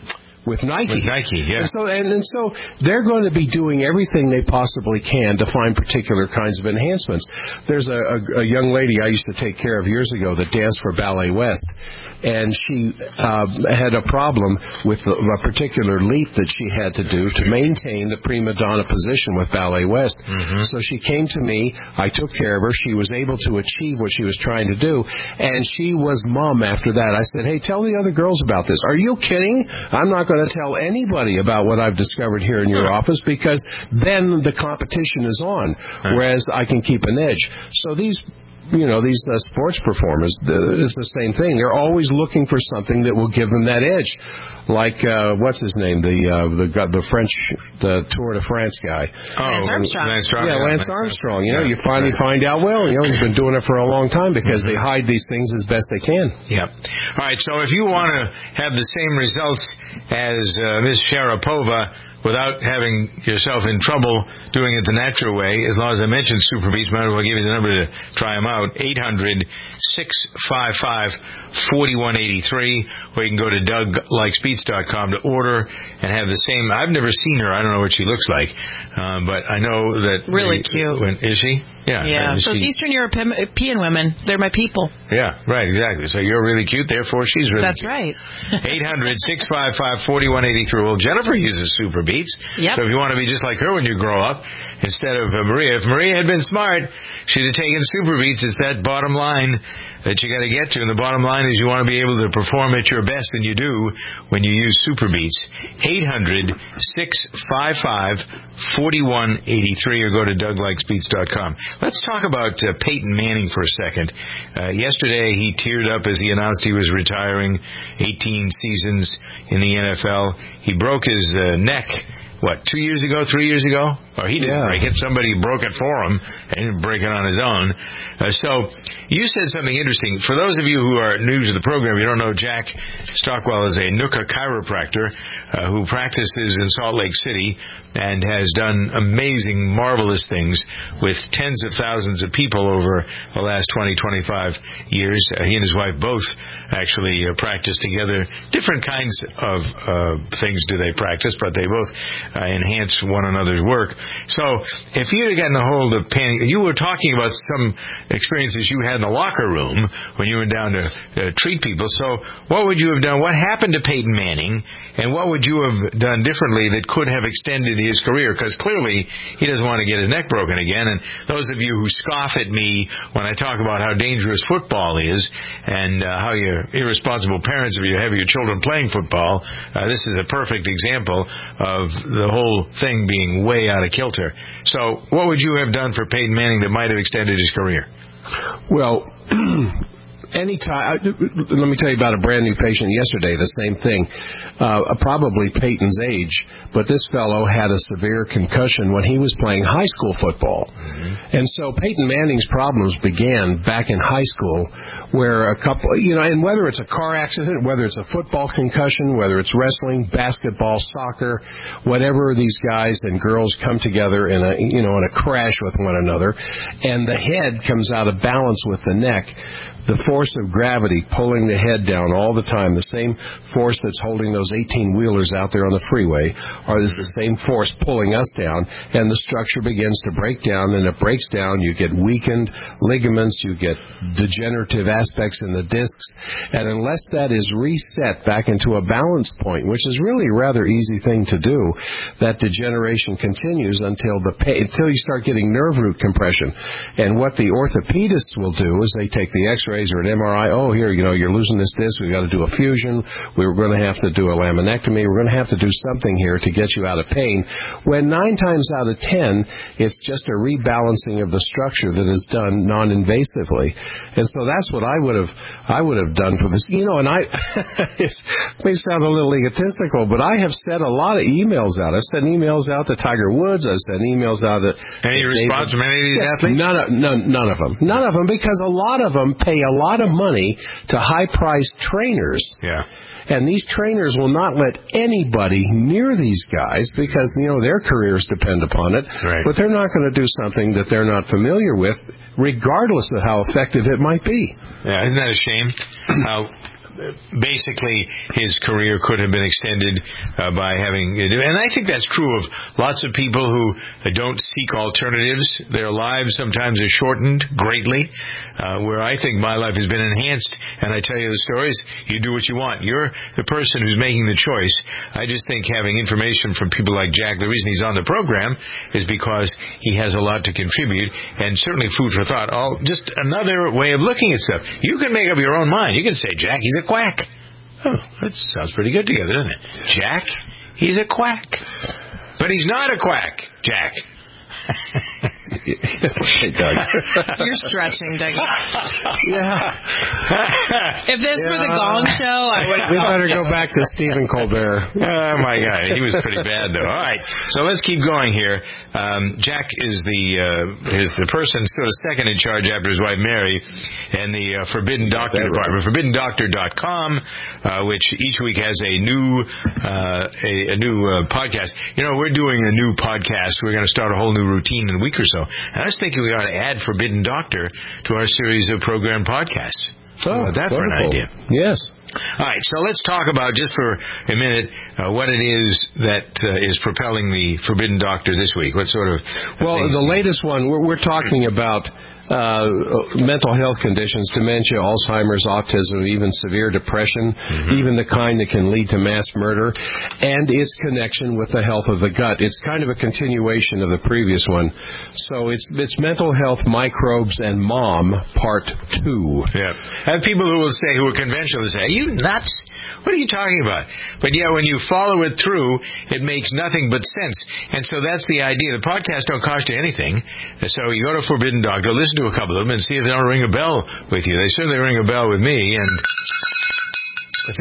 with Nike. With Nike, yeah. And so, and, and so they're going to be doing everything they possibly can to find particular kinds of enhancements. There's a, a, a young lady I used to take care of years ago that danced for Ballet West, and she uh, had a problem with the, a particular leap that she had to do to maintain the prima donna position with Ballet West. Mm-hmm. So she came to me. I took care of her. She was able to achieve what she was trying to do, and she was mum after that. I said, hey, tell the other girls about this. Are you kidding? I'm not going to tell anybody about what I've discovered here in your office, because then the competition is on, whereas I can keep an edge. So these you know, these uh, sports performers, uh, it's the same thing. They're always looking for something that will give them that edge. Like, uh, what's his name? The uh, the the French, the Tour de France guy. Oh, Lance Armstrong. Lance Armstrong. Yeah, Lance Armstrong. You know, you finally find out, well, you know, he's been doing it for a long time because they hide these things as best they can. Yep. All right, so if you want to have the same results as uh, Miss Sharapova, without having yourself in trouble doing it the natural way, as long as I mentioned Super Beats, might as well give you the number to try them out, eight hundred, six five five, four one eight three, or you can go to Doug Likes Beats dot com to order and have the same. I've never seen her. I don't know what she looks like, uh, but I know that... Really the, cute. When, is she? Yeah. Yeah, uh, those she, Eastern European women, they're my people. Yeah, right, exactly. So you're really cute, therefore she's really That's cute. right. eight hundred, six five five, four one eight three. Well, Jennifer uses Super Beats. Yep. So if you want to be just like her when you grow up, instead of uh, Maria, if Maria had been smart, she'd have taken Super Beats. It's that bottom line that you got to get to. And the bottom line is you want to be able to perform at your best, and you do when you use Super Beats. eight hundred, six five five, four one eight three, or go to Doug Likes Beats dot com. Let's talk about uh, Peyton Manning for a second. Uh, yesterday he teared up as he announced he was retiring, eighteen seasons in the N F L. He broke his uh, neck, what, two years ago, three years ago? Or he didn't yeah. break it. Somebody broke it for him. He didn't break it on his own. Uh, so you said something interesting. For those of you who are new to the program, you don't know Jack Stockwell is a Nuka chiropractor uh, who practices in Salt Lake City and has done amazing, marvelous things with tens of thousands of people over the last twenty, twenty-five years. Uh, he and his wife both actually uh, practice together. Different kinds of uh, things do they practice, but they both uh, enhance one another's work. So if you had gotten a hold of panic, you were talking about some experiences you had in the locker room when you went down to uh, treat people. So what would you have done? What happened to Peyton Manning, and what would you have done differently that could have extended his career? Because clearly he doesn't want to get his neck broken again. And those of you who scoff at me when I talk about how dangerous football is and uh, how you're irresponsible parents if you have your children playing football, uh, this is a perfect example of the whole thing being way out of kilter. So what would you have done for Peyton Manning that might have extended his career? Well, anytime, let me tell you about a brand new patient yesterday, the same thing. Uh, probably Peyton's age, but this fellow had a severe concussion when he was playing high school football. Mm-hmm. And so Peyton Manning's problems began back in high school, where a couple, you know, and whether it's a car accident, whether it's a football concussion, whether it's wrestling, basketball, soccer, whatever, these guys and girls come together in a, you know, in a crash with one another, and the head comes out of balance with the neck. The force of gravity pulling the head down all the time, the same force that's holding those eighteen-wheelers out there on the freeway, or is the same force pulling us down, and the structure begins to break down, and it breaks down. You get weakened ligaments, you get degenerative aspects in the discs, and unless that is reset back into a balance point, which is really a rather easy thing to do, that degeneration continues until the pain, until you start getting nerve root compression. And what the orthopedists will do is they take the x-ray or an M R I, oh, here, you know, you're losing this disc, we've got to do a fusion, we were going to have to do a laminectomy, we're going to have to do something here to get you out of pain, when nine times out of ten, it's just a rebalancing of the structure that is done non-invasively. And so that's what I would have I would have done for this. You know, and I, it may sound a little egotistical, but I have sent a lot of emails out. I've sent emails out to Tiger Woods, I've sent emails out to... Any to response David. from any of these yeah, athletes? None of, none, none of them. None of them, because a lot of them pay a lot of money to high-priced trainers. Yeah. And these trainers will not let anybody near these guys because, you know, their careers depend upon it. Right. But they're not going to do something that they're not familiar with, regardless of how effective it might be. Yeah, isn't that a shame? How basically his career could have been extended uh, by having, and I think that's true of lots of people who don't seek alternatives. Their lives sometimes are shortened greatly, uh, where I think my life has been enhanced, and I tell you the stories, you do what you want. You're the person who's making the choice. I just think having information from people like Jack, the reason he's on the program is because he has a lot to contribute, and certainly food for thought. Oh, just another way of looking at stuff. You can make up your own mind. You can say, Jack, he's a quack. Oh, that sounds pretty good together, doesn't it? Jack, he's a quack. But he's not a quack, Jack. Okay, Doug. You're stretching, Doug. Yeah. If this yeah. were the Gong Show, I would. We better go back to Stephen Colbert. Oh my God, he was pretty bad though. All right, so let's keep going here. Um, Jack is the uh, is the person sort of second in charge after his wife Mary, and the uh, Forbidden Doctor Department, forbidden doctor dot com, uh, which each week has a new uh, a, a new uh, podcast. You know, we're doing a new podcast. We're going to start a whole new routine in a week or so. And I was thinking we ought to add Forbidden Doctor to our series of program podcasts. Oh, that's for an idea. Yes. All right, so let's talk about, just for a minute, uh, what it is that uh, is propelling the Forbidden Doctor this week. What sort of... Well, things? The latest one, we're, we're talking about uh, mental health conditions, dementia, Alzheimer's, autism, even severe depression, mm-hmm. even the kind that can lead to mass murder, and its connection with the health of the gut. It's kind of a continuation of the previous one. So it's it's mental health, microbes, and mom, part two. Yeah. And people who will say, who are conventional, will say, are you nuts? What are you talking about? But yeah, when you follow it through, it makes nothing but sense. And so that's the idea. The podcasts don't cost you anything. So you go to Forbidden Doctor, listen to a couple of them, and see if they don't ring a bell with you. They certainly ring a bell with me, and... That's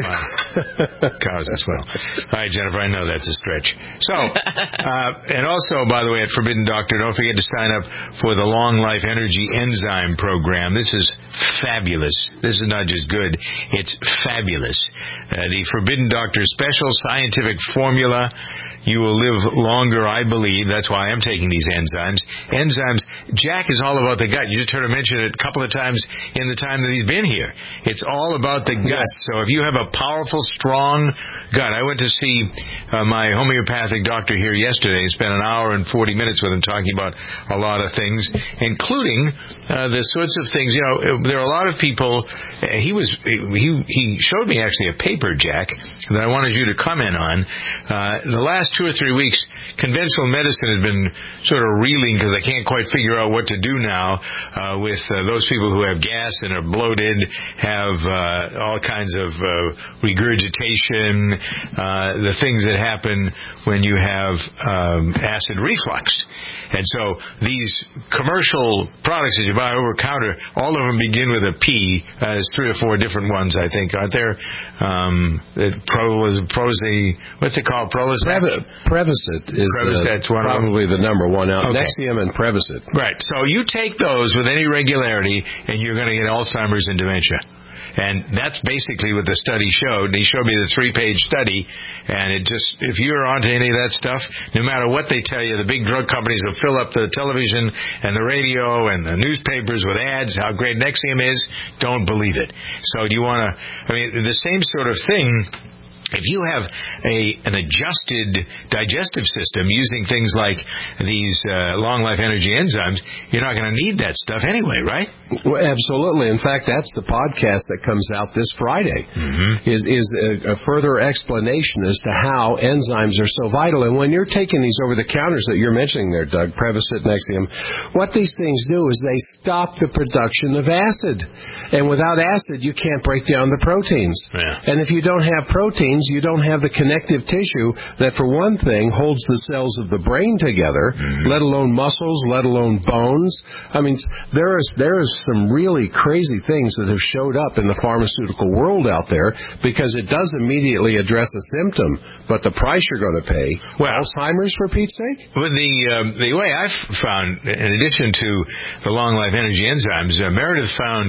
my cars as well. All right, Jennifer, I know that's a stretch. So, uh, and also, by the way, at Forbidden Doctor, don't forget to sign up for the Long Life Energy Enzyme Program. This is fabulous. This is not just good. It's fabulous. Uh, the Forbidden Doctor Special Scientific Formula. You will live longer, I believe. That's why I'm taking these enzymes. Enzymes, Jack is all about the gut. You just heard him mention it a couple of times in the time that he's been here. It's all about the gut. Yes. So if you have a powerful, strong gut. I went to see uh, my homeopathic doctor here yesterday. I spent an hour and forty minutes with him talking about a lot of things, including uh, the sorts of things. You know, there are a lot of people. Uh, he was he he showed me actually a paper, Jack, that I wanted you to comment on. Uh, the last two or three weeks, conventional medicine has been sort of reeling because I can't quite figure out what to do now uh, with uh, those people who have gas and are bloated, have uh, all kinds of uh, regurgitation, uh, the things that happen when you have um, acid reflux. And so these commercial products that you buy over counter, all of them begin with a P. Uh, there's three or four different ones, I think, aren't there? Um, Pro, Prozi, what's it called? Prolozak? Prevacid is the, one probably the number one out. Okay. Nexium and Prevacid. Right. So you take those with any regularity, and you're going to get Alzheimer's and dementia. And that's basically what the study showed. He showed me the three-page study, and it just, if you're onto any of that stuff, no matter what they tell you, the big drug companies will fill up the television and the radio and the newspapers with ads, how great Nexium is. Don't believe it. So do you want to, I mean, the same sort of thing. If you have a an adjusted digestive system using things like these uh, long life energy enzymes, you're not going to need that stuff anyway, right? Well, absolutely. In fact, that's the podcast that comes out this Friday. Mm-hmm. Is is a, a further explanation as to how enzymes are so vital. And when you're taking these over the counters that you're mentioning there, Doug, Prevacid, Nexium, what these things do is they stop the production of acid. And without acid, you can't break down the proteins. Yeah. And if you don't have proteins, you don't have the connective tissue that, for one thing, holds the cells of the brain together, mm-hmm. let alone muscles, let alone bones. I mean, there is there is some really crazy things that have showed up in the pharmaceutical world out there because it does immediately address a symptom, but the price you're going to pay, well, Alzheimer's, for Pete's sake? Well, the, um, the way I've found, in addition to the long life energy enzymes, uh, Meredith found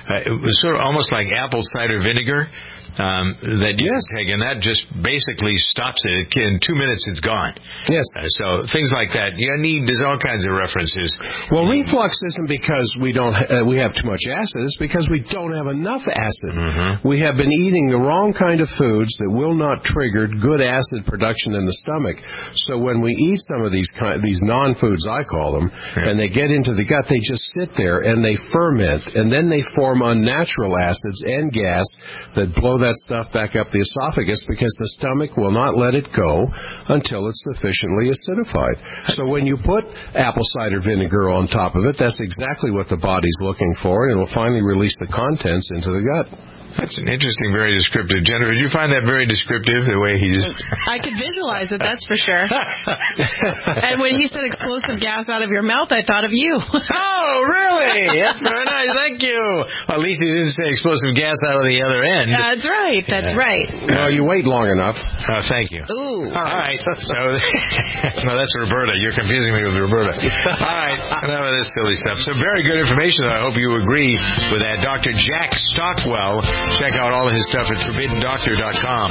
uh, it was sort of almost like apple cider vinegar. Um, that you yes. can take, and that just basically stops it. In two minutes, it's gone. Yes. Uh, so things like that. You need, there's all kinds of references. Well, reflux isn't because we don't uh, we have too much acid. It's because we don't have enough acid. Mm-hmm. We have been eating the wrong kind of foods that will not trigger good acid production in the stomach. So when we eat some of these kind, these non-foods, I call them, yeah. and they get into the gut, they just sit there and they ferment, and then they form unnatural acids and gas that blow that that stuff back up the esophagus because the stomach will not let it go until it's sufficiently acidified. So when you put apple cider vinegar on top of it, that's exactly what the body's looking for, and it will finally release the contents into the gut. That's an interesting, very descriptive. Jennifer, did you find that very descriptive, the way he just... I could visualize it, that's for sure. And when he said explosive gas out of your mouth, I thought of you. Oh, really? That's very nice. Thank you. Well, at least he didn't say explosive gas out of the other end. That's right. That's yeah. right. Well, you wait long enough. Oh, thank you. Ooh. All right. So, no, that's Roberta. You're confusing me with Roberta. All right. Enough of this silly stuff. So very good information. I hope you agree with that. Doctor Jack Stockwell. Check out all of his stuff at forbidden doctor dot com.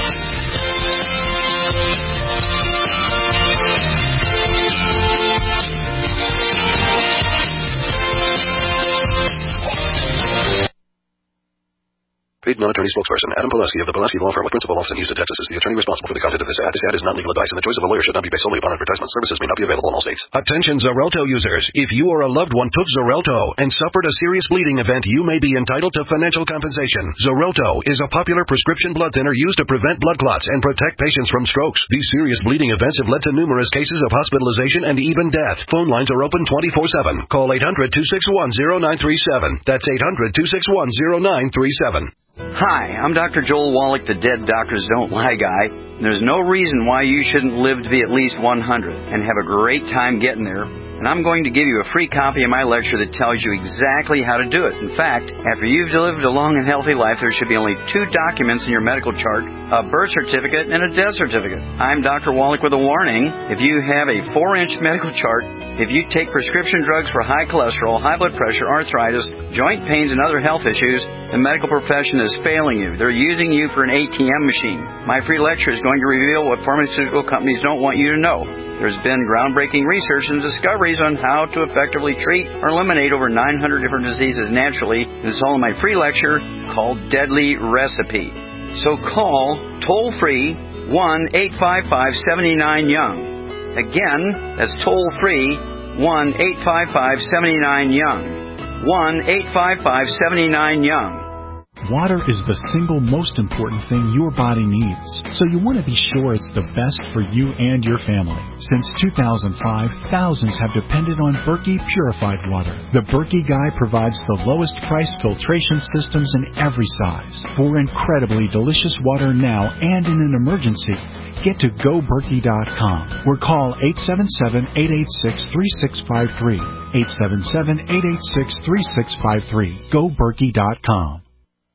Paid non-attorney spokesperson Adam Pulaski of the Pulaski Law Firm with principal office in Houston, Texas is the attorney responsible for the content of this ad. This ad is not legal advice, and the choice of a lawyer should not be based solely upon advertisement. Services may not be available in all states. Attention Xarelto users. If you or a loved one took Xarelto and suffered a serious bleeding event, you may be entitled to financial compensation. Xarelto is a popular prescription blood thinner used to prevent blood clots and protect patients from strokes. These serious bleeding events have led to numerous cases of hospitalization and even death. Phone lines are open twenty-four seven. Call eight hundred, two six one, zero nine three seven. That's eight hundred, two six one, zero nine three seven. Hi, I'm Doctor Joel Wallach, the Dead Doctors Don't Lie guy. And there's no reason why you shouldn't live to be at least one hundred and have a great time getting there. And I'm going to give you a free copy of my lecture that tells you exactly how to do it. In fact, after you've lived a long and healthy life, there should be only two documents in your medical chart, a birth certificate and a death certificate. I'm Doctor Wallach with a warning. If you have a four-inch medical chart, if you take prescription drugs for high cholesterol, high blood pressure, arthritis, joint pains, and other health issues, the medical profession is failing you. They're using you for an A T M machine. My free lecture is going to reveal what pharmaceutical companies don't want you to know. There's been groundbreaking research and discoveries on how to effectively treat or eliminate over nine hundred different diseases naturally. And it's all in my free lecture called Deadly Recipe. So call toll-free one eight five five, seven nine, young. Again, that's toll-free one eight five five, seven nine, young. one eight five five, seven nine, young. Water is the single most important thing your body needs, so you want to be sure it's the best for you and your family. Since two thousand five, thousands have depended on Berkey purified water. The Berkey Guy provides the lowest price filtration systems in every size for incredibly delicious water now and in an emergency. Get to go berkey dot com or call eight seven seven, eight eight six, three six five three. eight seven seven, eight eight six, three six five three. go berkey dot com.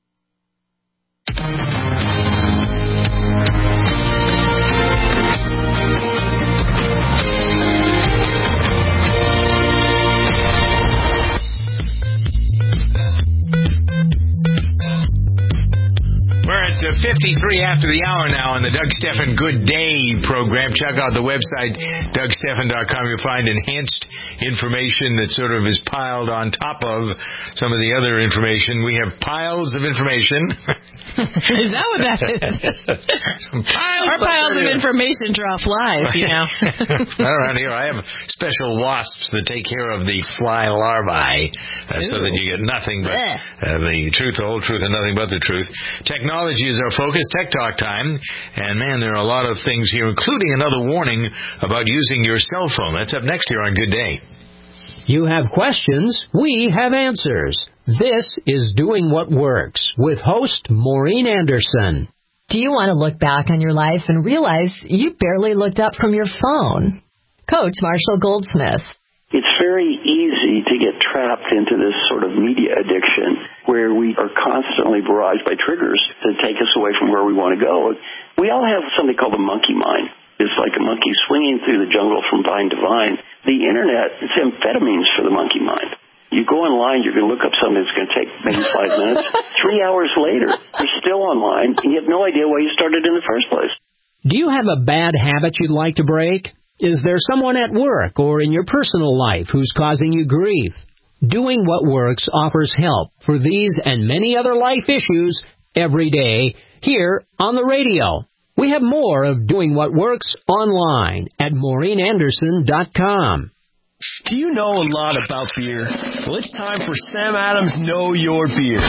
We're at the fifty-three after the hour now on the Doug Stephan Good Day program. Check out the website, Doug Stephan dot com. You'll find enhanced information that sort of is piled on top of some of the other information. We have piles of information. Is that what that is? piles Our piles of information draw flies, you know. Around here, I have special wasps that take care of the fly larvae uh, so that you get nothing but uh, the truth, the whole truth, and nothing but the truth. Technology is our focus, Tech Talk time. And, man, there are a lot of things here, including another warning about using your cell phone. That's up next here on Good Day. You have questions, we have answers. This is Doing What Works with host Maureen Anderson. Do you want to look back on your life and realize you barely looked up from your phone? Coach Marshall Goldsmith. It's very easy to get trapped into this sort of media addiction where we are constantly barraged by triggers to take us away from where we want to go. We all have something called the monkey mind. It's like a monkey swinging through the jungle from vine to vine. The Internet, it's amphetamines for the monkey mind. You go online, you're going to look up something that's going to take maybe five minutes. Three hours later, you're still online, and you have no idea why you started in the first place. Do you have a bad habit you'd like to break? Is there someone at work or in your personal life who's causing you grief? Doing What Works offers help for these and many other life issues every day here on the radio. We have more of Doing What Works online at Maureen Anderson dot com. Do you know a lot about beer? Well, it's time for Sam Adams Know Your Beer.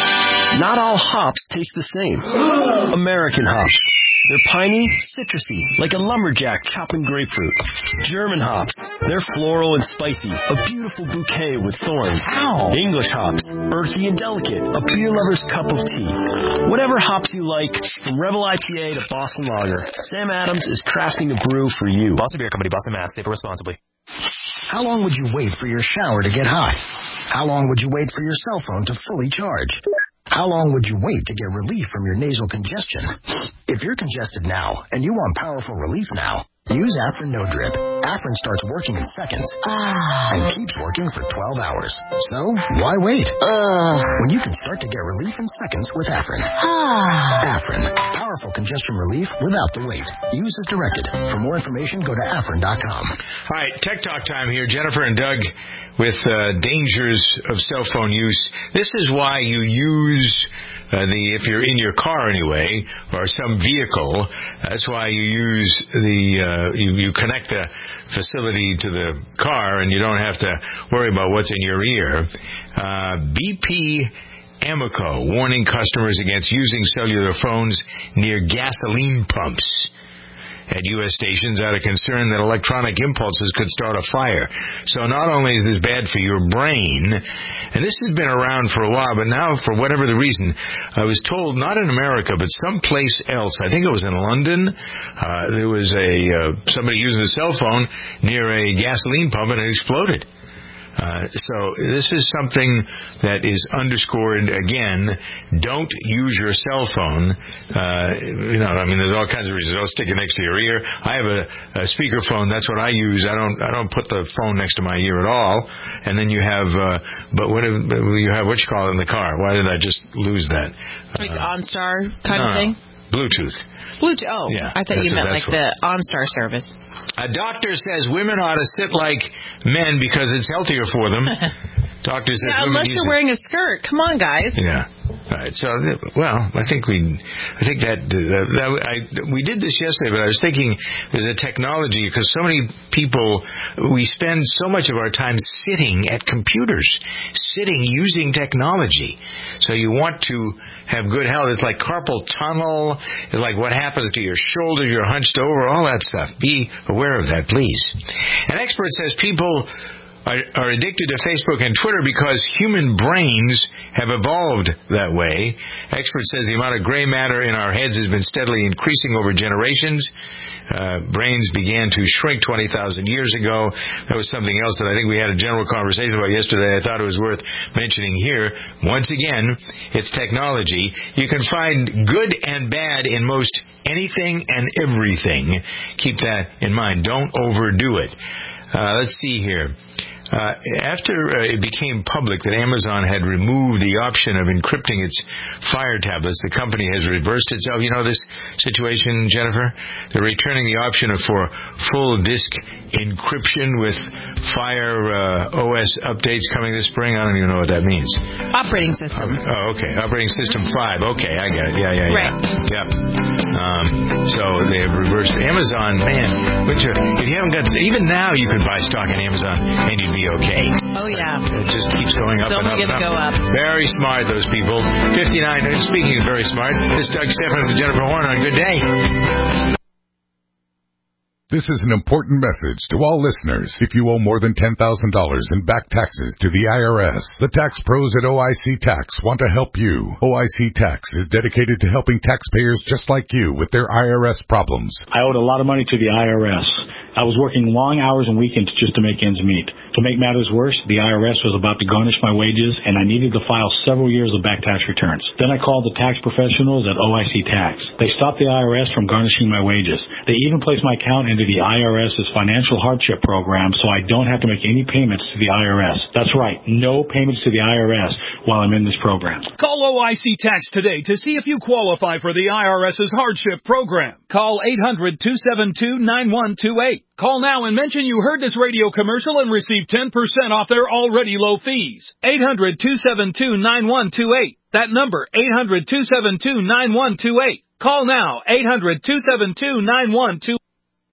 Not all hops taste the same. American hops. They're piney, citrusy, like a lumberjack chopping grapefruit. German hops. They're floral and spicy, a beautiful bouquet with thorns. Ow. English hops. Earthy and delicate, a beer lover's cup of tea. Whatever hops you like, from Rebel I P A to Boston Lager, Sam Adams is crafting a brew for you. Boston Beer Company, Boston, Mass. Safe responsibly. How long would you wait for your shower to get hot? How long would you wait for your cell phone to fully charge? How long would you wait to get relief from your nasal congestion? If you're congested now and you want powerful relief now, use Afrin No Drip. Afrin starts working in seconds ah. and keeps working for twelve hours. So, why wait? Uh. When you can start to get relief in seconds with Afrin. Ah. Afrin. Powerful congestion relief without the wait. Use as directed. For more information, go to Afrin dot com. All right, Tech Talk time here. Jennifer and Doug with uh, dangers of cell phone use. This is why you use uh, the, if you're in your car anyway, or some vehicle, that's why you use the, uh, you, you connect the facility to the car and you don't have to worry about what's in your ear. Uh, B P Amoco warning customers against using cellular phones near gasoline pumps at U S stations out of concern that electronic impulses could start a fire. So not only is this bad for your brain, and this has been around for a while, but now for whatever the reason, I was told, not in America, but someplace else, I think it was in London, uh, there was a uh, somebody using a cell phone near a gasoline pump and it exploded. Uh, so this is something that is underscored again. Don't use your cell phone. Uh, you know, I mean, there's all kinds of reasons. Don't stick it next to your ear. I have a, a speakerphone. That's what I use. I don't. I don't put the phone next to my ear at all. And then you have. Uh, but what if, you have what you call it in the car? Why did I just lose that? Like uh, OnStar kind no, of thing. Bluetooth. Bluetooth. Oh, yeah, I thought you meant like what. the OnStar service. A doctor says women ought to sit like men because it's healthier for them. Doctor says yeah, women unless you're it. wearing a skirt. Come on, guys. Yeah. All right. So, well, I think we, I think that, uh, that I, we did this yesterday, but I was thinking there's a technology because so many people, we spend so much of our time sitting at computers, sitting using technology. So you want to have good health. It's like carpal tunnel. It's like what happens to your shoulders. You're hunched over. All that stuff. Be aware of that, please. An expert says people Are, are addicted to Facebook and Twitter because human brains have evolved that way. Expert says the amount of gray matter in our heads has been steadily increasing over generations. Uh, brains began to shrink twenty thousand years ago. That was something else that I think we had a general conversation about yesterday. I thought it was worth mentioning here. Once again, it's technology. You can find good and bad in most anything and everything. Keep that in mind. Don't overdo it. Uh, let's see here. Uh, after uh, it became public that Amazon had removed the option of encrypting its Fire tablets, the company has reversed itself. You know this situation, Jennifer? They're returning the option for full disk encryption with Fire uh, O S updates coming this spring. I don't even know what that means. Operating system. Uh, oh, okay. Operating system five. Okay, I get it. Yeah, yeah, yeah. Right. Yep. Um, so they have reversed. Amazon, man, which are, if you haven't got, even now you could buy stock in Amazon and you'd be okay. Oh, yeah. It just keeps going up Still and up and up. Go up. Very smart, those people. fifty-nine, speaking of very smart, this is Doug Stephan with Jennifer Horn on Good Day. This is an important message to all listeners. If you owe more than ten thousand dollars in back taxes to the I R S, the tax pros at O I C Tax want to help you. O I C Tax is dedicated to helping taxpayers just like you with their I R S problems. I owed a lot of money to the I R S. I was working long hours and weekends just to make ends meet. To make matters worse, the I R S was about to garnish my wages, and I needed to file several years of back tax returns. Then I called the tax professionals at O I C Tax. They stopped the I R S from garnishing my wages. They even placed my account into the IRS's financial hardship program so I don't have to make any payments to the I R S. That's right, no payments to the I R S while I'm in this program. Call O I C Tax today to see if you qualify for the IRS's hardship program. Call eight hundred, two seven two, nine one two eight. Call now and mention you heard this radio commercial and receive ten percent off their already low fees. eight hundred, two seven two, nine one two eight. That number, eight hundred, two seven two, nine one two eight. Call now, eight hundred, two seven two, nine one two eight.